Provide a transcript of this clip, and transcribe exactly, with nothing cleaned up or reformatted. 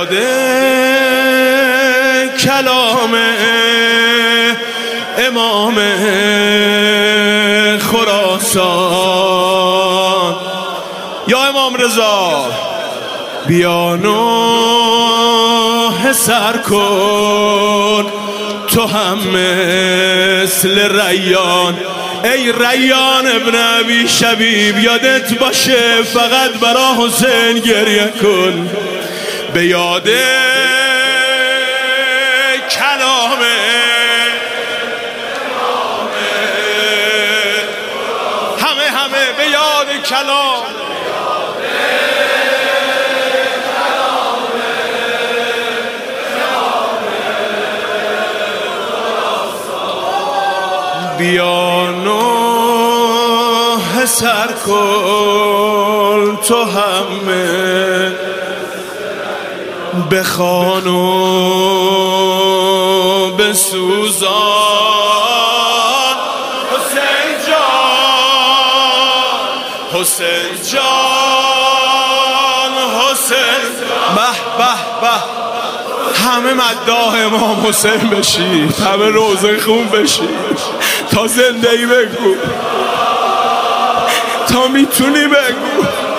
یاد کلام امام خراسان. یا امام رضا بیا نوحه سر کن تو هم مثل ریان. ای ریان ابن ابی شبیب یادت باشه فقط برا حسین گریه کن. به یاد کلام همه همه به یاد کلام بیا نوحه سر کن تو همه بخوان و بسوزان. حسین جان حسین جان حسین به به به همه مداح امام حسین بشید، همه روزه خون بشید، تا زنده ای بگو، تا میتونی بگو.